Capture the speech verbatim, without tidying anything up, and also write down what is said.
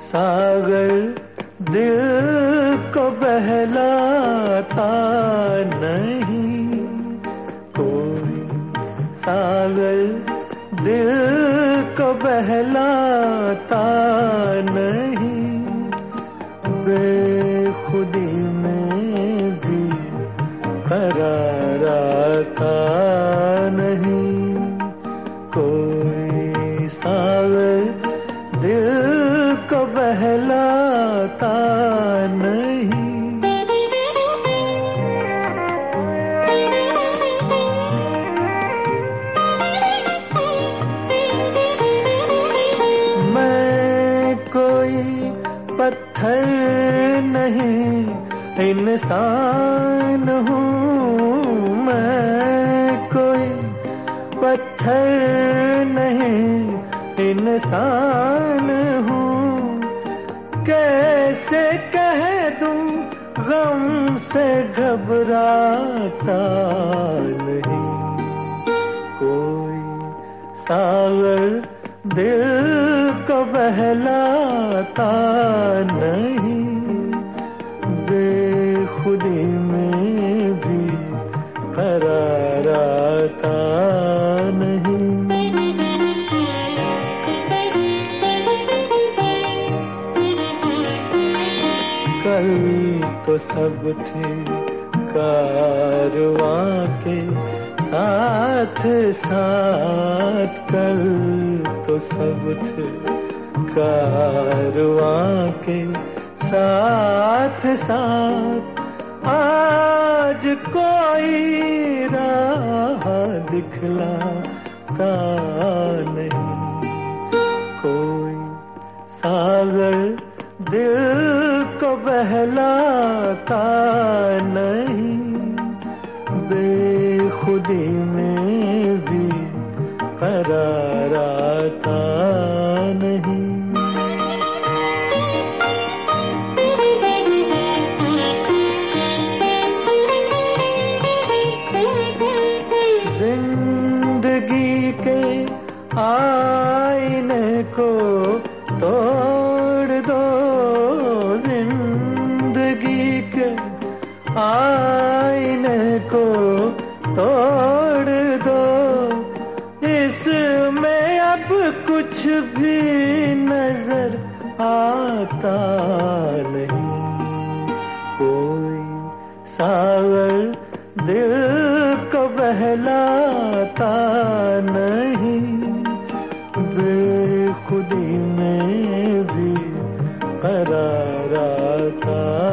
सागर दिल को बहलाता नहीं कोई, सागर दिल को बहलाता नहीं, बेखुदी में भी करार आता नहीं कोई, सागर दिल को बहलाता नहीं। मैं कोई पत्थर नहीं इंसान हूँ, मैं कोई पत्थर नहीं इंसान हूँ, कैसे कह दूं गम से घबराता नहीं कोई, सागर दिल को बहलाता नहीं, बेखुदी में भी करार आता नहीं। कल तो सब थे कारवां के साथ साथ, कल तो सब थे कारवां के साथ साथ, आज कोई राह दिखलाता नहीं कोई, सागर दिल को बहलाता नहीं, बेखुदी में भी करार आता नहीं। जिंदगी के आईने को तोड़ दो, जिंदगी के आईने को तोड़ दो, इसमें अब कुछ भी नजर आता नहीं कोई, सागर दिल को बहलाता नहीं, बेखुदी में भी करार आता